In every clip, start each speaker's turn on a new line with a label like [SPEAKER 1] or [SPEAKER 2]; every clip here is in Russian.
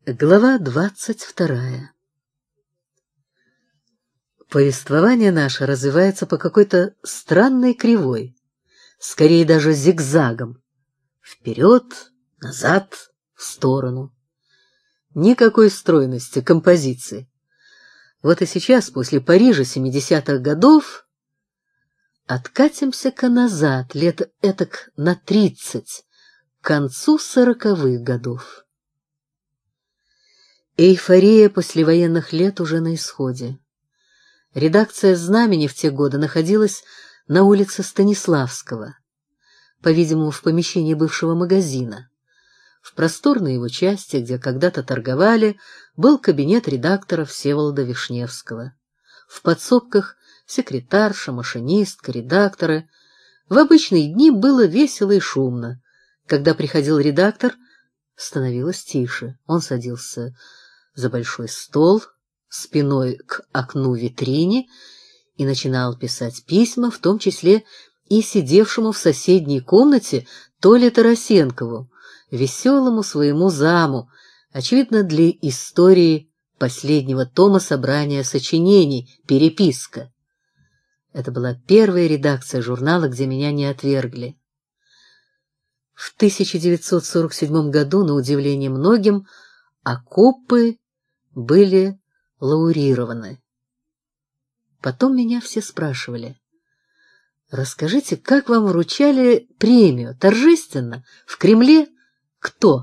[SPEAKER 1] Глава 22. Повествование наше развивается по какой-то странной кривой, скорее даже зигзагом. Вперед, назад, в сторону. Никакой стройности, композиции. Вот и сейчас, после Парижа 70-х годов, откатимся-ка назад, лет этак на 30, к концу 40-х годов. Эйфория послевоенных лет уже на исходе. Редакция «Знамени» в те годы находилась на улице Станиславского, по-видимому, в помещении бывшего магазина. В просторной его части, где когда-то торговали, был кабинет редактора Всеволода Вишневского. В подсобках секретарша, машинистка, редакторы. В обычные дни было весело и шумно. Когда приходил редактор, становилось тише. Он садился за большой стол, спиной к окну-витрине, и начинал писать письма, в том числе и сидевшему в соседней комнате Толе Тарасенкову, веселому своему заму, очевидно, для истории последнего тома собрания сочинений «Переписка». Это была первая редакция журнала, где меня не отвергли. В 1947 году, на удивление многим, окопы были лаурированы. Потом меня все спрашивали: «Расскажите, как вам вручали премию? Торжественно? В Кремле? Кто?»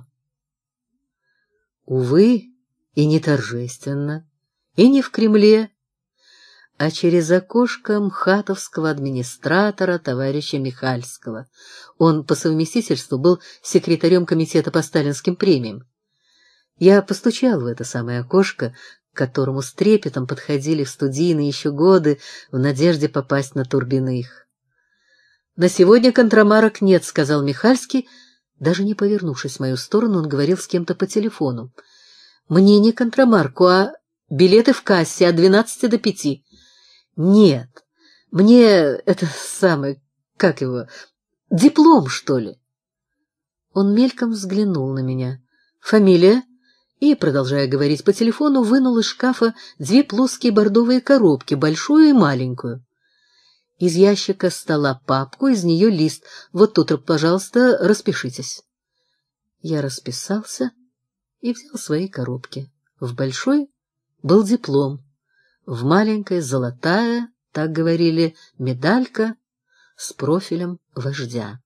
[SPEAKER 1] Увы, и не торжественно, и не в Кремле, а через окошко мхатовского администратора товарища Михальского. Он по совместительству был секретарем комитета по сталинским премиям. Я постучал в это самое окошко, к которому с трепетом подходили в студийные еще годы в надежде попасть на Турбиных. «На сегодня контрамарок нет», — сказал Михальский. Даже не повернувшись в мою сторону, он говорил с кем-то по телефону. «Мне не контрамарку, а билеты в кассе от 12 до 5. «Нет, мне это самое, как его, диплом, что ли?» Он мельком взглянул на меня. «Фамилия?» И, продолжая говорить по телефону, вынул из шкафа две плоские бордовые коробки, большую и маленькую. Из ящика стола папку, из нее лист. «Вот тут, пожалуйста, распишитесь». Я расписался и взял свои коробки. В большой был диплом, в маленькой золотая, так говорили, медалька с профилем вождя.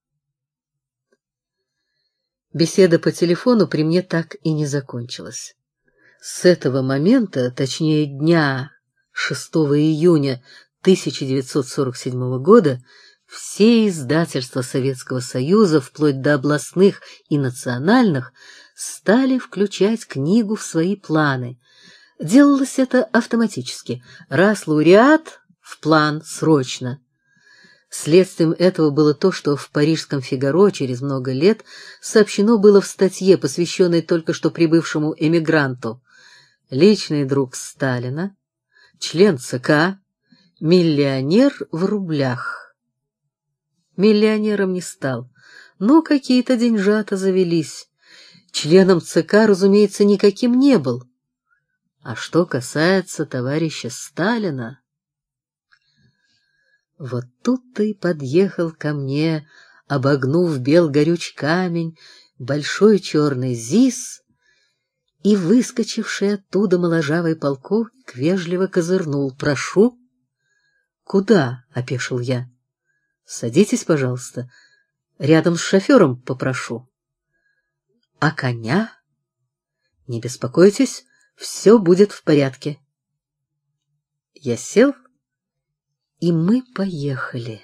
[SPEAKER 1] Беседа по телефону при мне так и не закончилась. С этого момента, точнее дня 6 июня 1947 года, все издательства Советского Союза, вплоть до областных и национальных, стали включать книгу в свои планы. Делалось это автоматически. Раз лауреат — в план срочно. Следствием этого было то, что в парижском «Фигаро» через много лет сообщено было в статье, посвященной только что прибывшему эмигранту: личный друг Сталина, член ЦК, миллионер в рублях. Миллионером не стал, но какие-то деньжата завелись. Членом ЦК, разумеется, никаким не был. А что касается товарища Сталина... Вот тут-то и подъехал ко мне, обогнув бел горюч камень, большой черный ЗИС, и выскочивший оттуда моложавый полковник вежливо козырнул: «Прошу». «Куда?» — опешил я. «Садитесь, пожалуйста. Рядом с шофером попрошу». «А коня?» «Не беспокойтесь, все будет в порядке». Я сел, и мы поехали.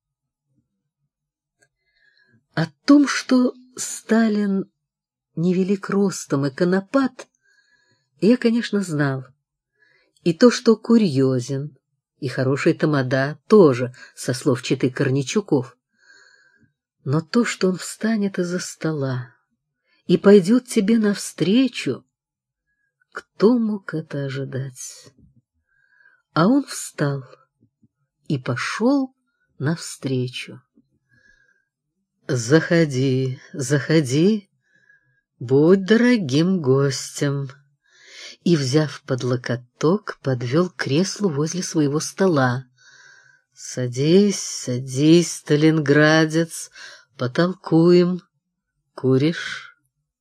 [SPEAKER 1] О том, что Сталин невелик ростом и конопат, я, конечно, знал. И то, что курьезен, и хороший тамада тоже, со слов читы Корничуков. Но то, что он встанет из-за стола и пойдет тебе навстречу, кто мог это ожидать? А он встал и пошел навстречу. «Заходи, заходи, будь дорогим гостем, и, взяв под локоток, подвел к креслу возле своего стола. Садись, садись, сталинградец, потолкуем. Куришь?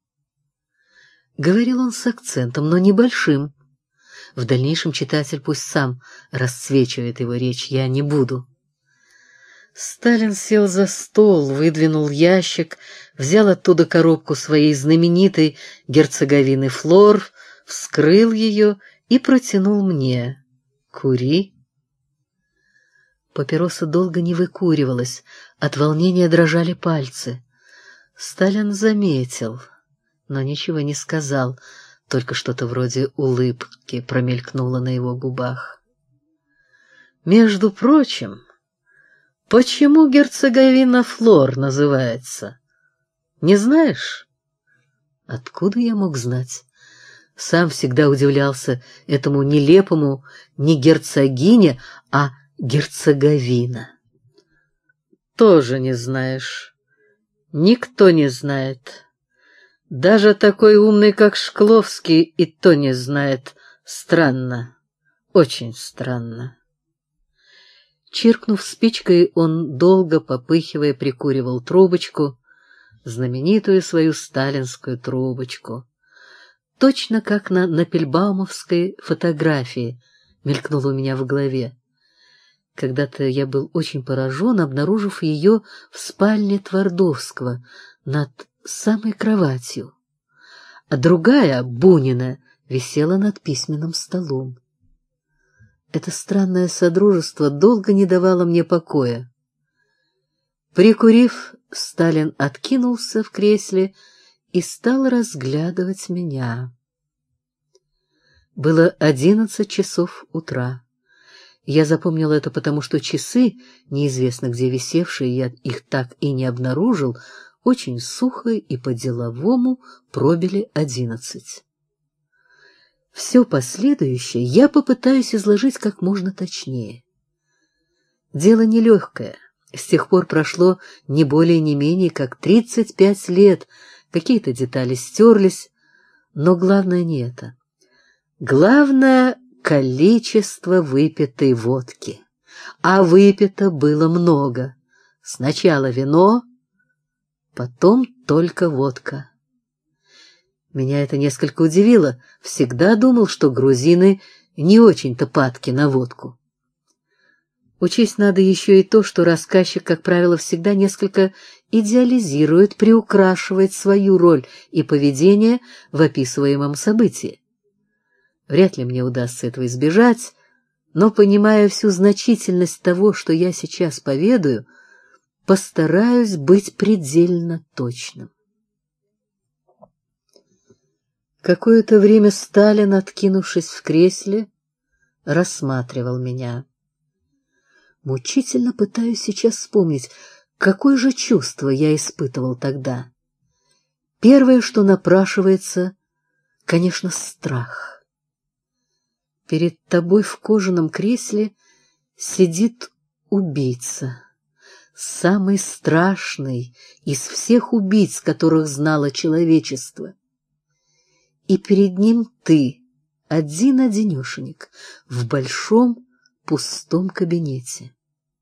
[SPEAKER 1] Говорил он с акцентом, но небольшим. В дальнейшем читатель пусть сам расцвечивает его речь, я не буду. Сталин сел за стол, выдвинул ящик, взял оттуда коробку своей знаменитой герцоговины Флор, вскрыл ее и протянул мне. «Кури». Папироса долго не выкуривалась, от волнения дрожали пальцы. Сталин заметил, но ничего не сказал, только что-то вроде улыбки промелькнуло на его губах. «Между прочим, почему герцоговина Флор называется? Не знаешь?» Откуда я мог знать? Сам всегда удивлялся этому нелепому не герцогиня, а герцоговина. Тоже не знаешь. Никто не знает. Даже такой умный, как Шкловский, и то не знает. Странно, очень странно. Чиркнув спичкой, он, долго попыхивая, прикуривал трубочку, знаменитую свою сталинскую трубочку. Точно как на напельбаумовской фотографии, мелькнуло у меня в голове. Когда-то я был очень поражен, обнаружив ее в спальне Твардовского над самой кроватью, а другая, Бунина, висела над письменным столом. Это странное содружество долго не давало мне покоя. Прикурив, Сталин откинулся в кресле и стал разглядывать меня. Было 11 часов утра. Я запомнил это потому, что часы, неизвестно где висевшие, я их так и не обнаружил, очень сухо и по-деловому пробили 11. Все последующее я попытаюсь изложить как можно точнее. Дело нелегкое. С тех пор прошло не более не менее как 35 лет, какие-то детали стерлись, но главное не это. Главное — количество выпитой водки. А выпито было много. Сначала вино, потом только водка. Меня это несколько удивило. Всегда думал, что грузины не очень-то падки на водку. Учесть надо еще и то, что рассказчик, как правило, всегда несколько идеализирует, приукрашивает свою роль и поведение в описываемом событии. Вряд ли мне удастся этого избежать, но, понимая всю значительность того, что я сейчас поведаю, постараюсь быть предельно точным. Какое-то время Сталин, откинувшись в кресле, рассматривал меня. Мучительно пытаюсь сейчас вспомнить, какое же чувство я испытывал тогда. Первое, что напрашивается, конечно, страх. Перед тобой в кожаном кресле сидит убийца, самый страшный из всех убийц, которых знало человечество. И перед ним ты, один-одинешенек, в большом пустом кабинете.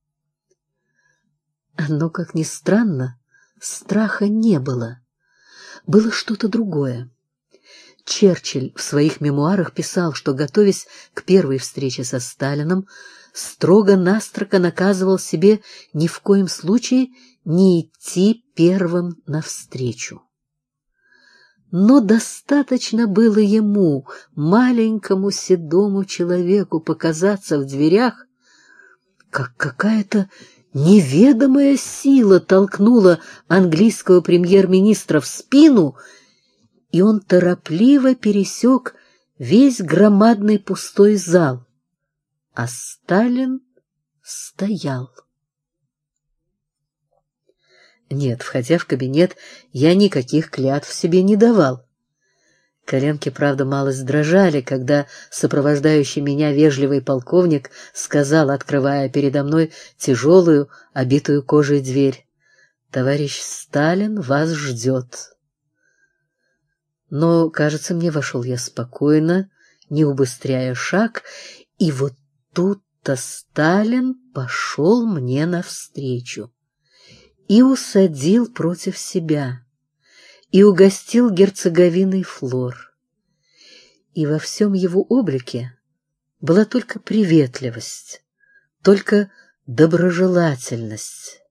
[SPEAKER 1] Но, как ни странно, страха не было. Было что-то другое. Черчилль в своих мемуарах писал, что, готовясь к первой встрече со Сталином, строго-настрого наказывал себе ни в коем случае не идти первым навстречу. Но достаточно было ему, маленькому седому человеку, показаться в дверях, как какая-то неведомая сила толкнула английского премьер-министра в спину, и он торопливо пересек весь громадный пустой зал, а Сталин стоял. Нет, входя в кабинет, я никаких клятв себе не давал. Коленки, правда, малость дрожали, когда сопровождающий меня вежливый полковник сказал, открывая передо мной тяжелую, обитую кожей дверь: «Товарищ Сталин вас ждет». Но, кажется, мне вошел я спокойно, не убыстряя шаг, и вот тут-то Сталин пошел мне навстречу и усадил против себя, и угостил герцоговиной флор. И во всем его облике была только приветливость, только доброжелательность.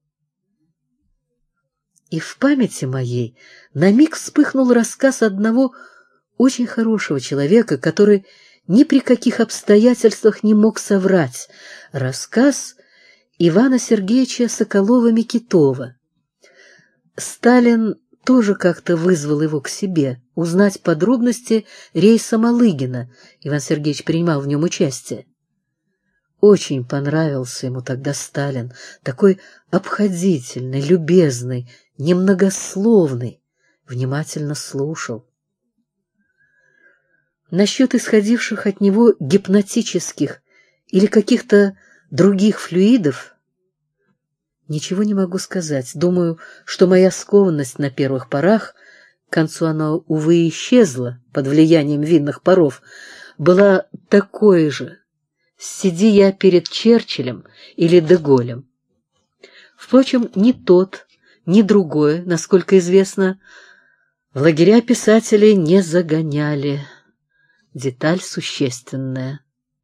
[SPEAKER 1] И в памяти моей на миг вспыхнул рассказ одного очень хорошего человека, который ни при каких обстоятельствах не мог соврать. Рассказ Ивана Сергеевича Соколова-Микитова. Сталин тоже как-то вызвал его к себе, узнать подробности рейса Малыгина. Иван Сергеевич принимал в нем участие. Очень понравился ему тогда Сталин, такой обходительный, любезный, немногословный, внимательно слушал. Насчет исходивших от него гипнотических или каких-то других флюидов ничего не могу сказать. Думаю, что моя скованность на первых порах, к концу она, увы, исчезла под влиянием винных паров, была такой же, сиди я перед Черчиллем или де Голлем. Впрочем, ни тот, ни другое, насколько известно, в лагеря писателей не загоняли. Деталь существенная.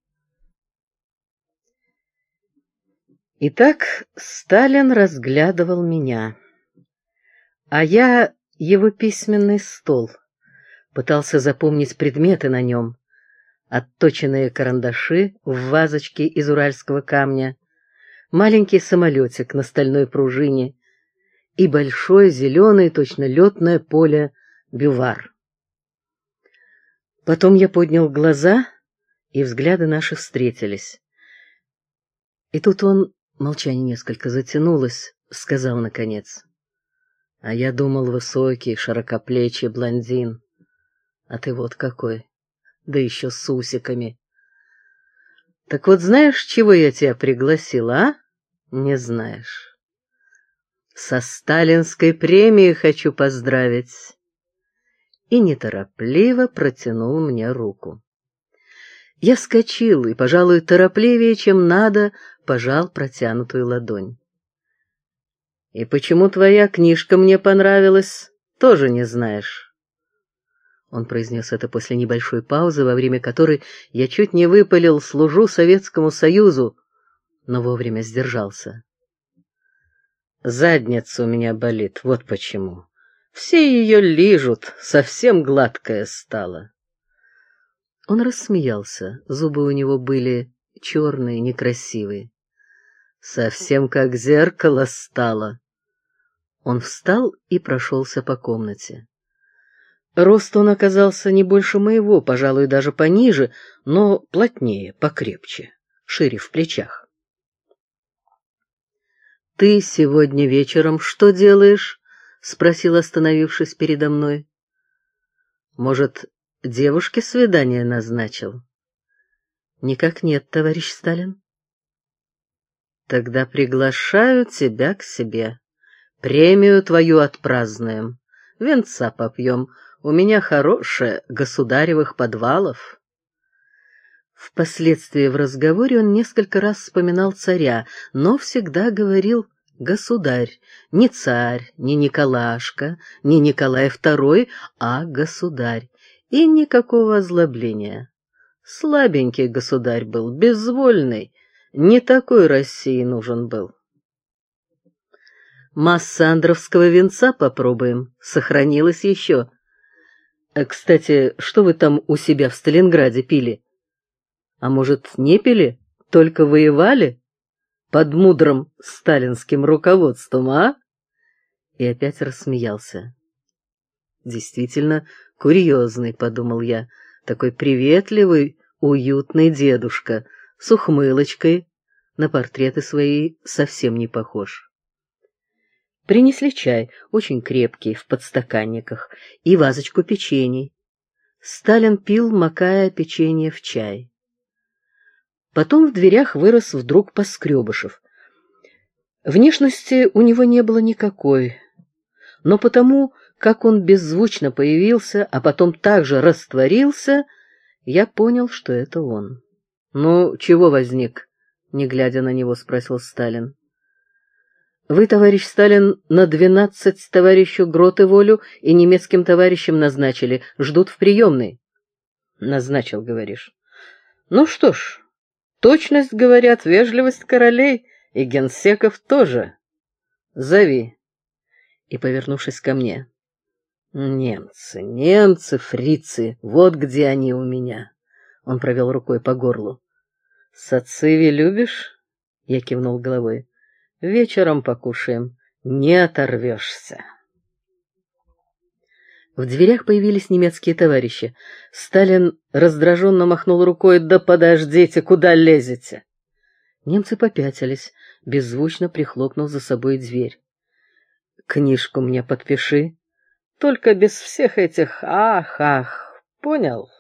[SPEAKER 1] Итак, Сталин разглядывал меня, а я его письменный стол, пытался запомнить предметы на нем, отточенные карандаши в вазочке из уральского камня, маленький самолетик на стальной пружине и большое зеленое, точно летное поле бювар. Потом я поднял глаза, и взгляды наши встретились. И тут он, молчание несколько затянулось, сказал наконец: «А я думал, высокий, широкоплечий блондин, а ты вот какой, да еще с усиками. Так вот знаешь, чего я тебя пригласил, а? Не знаешь. Со сталинской премией хочу поздравить». И неторопливо протянул мне руку. Я вскочил и, пожалуй, торопливее, чем надо, пожал протянутую ладонь. «И почему твоя книжка мне понравилась, тоже не знаешь?» Он произнес это после небольшой паузы, во время которой я чуть не выпалил «служу Советскому Союзу», но вовремя сдержался. «Задница у меня болит, вот почему. Все ее лижут, совсем гладкая стала». Он рассмеялся, зубы у него были черные, некрасивые. «Совсем как зеркало стало». Он встал и прошелся по комнате. Рост он оказался не больше моего, пожалуй, даже пониже, но плотнее, покрепче, шире в плечах. «Ты сегодня вечером что делаешь?» — спросил, остановившись передо мной. «Может, девушке свидание назначил?» «Никак нет, товарищ Сталин». «Тогда приглашаю тебя к себе. Премию твою отпразднуем. Венца попьем. У меня хорошее государевых подвалов». Впоследствии в разговоре он несколько раз вспоминал царя, но всегда говорил «государь», не царь, не Николашка, не Николай II, а государь, и никакого озлобления. Слабенький государь был, безвольный, не такой России нужен был. «Масса андровского венца попробуем, сохранилось еще. Кстати, что вы там у себя в Сталинграде пили? А может, не пили, только воевали? Под мудрым сталинским руководством, а?» И опять рассмеялся. «Действительно курьезный», — подумал я, — «такой приветливый, уютный дедушка, с ухмылочкой, на портреты свои совсем не похож». Принесли чай, очень крепкий, в подстаканниках, и вазочку печений. Сталин пил, макая печенье в чай. Потом в дверях вырос вдруг Поскребышев. Внешности у него не было никакой, но потому, как он беззвучно появился, а потом также растворился, я понял, что это он. «Ну, чего возник?» — не глядя на него, спросил Сталин. «Вы, товарищ Сталин, на 12 товарищу Гроте-Волю и немецким товарищам назначили. Ждут в приемной». «Назначил, говоришь?» «Ну что ж, точность, говорят, вежливость королей, и генсеков тоже. Зови». И, повернувшись ко мне: «Немцы, фрицы, вот где они у меня». Он провел рукой по горлу. «Сациви любишь?» Я кивнул головой. «Вечером покушаем. Не оторвешься». В дверях появились немецкие товарищи. Сталин раздраженно махнул рукой: «Да подождите, куда лезете?» Немцы попятились, беззвучно прихлопнув за собой дверь. «Книжку мне подпиши. Только без всех этих ах, понял?»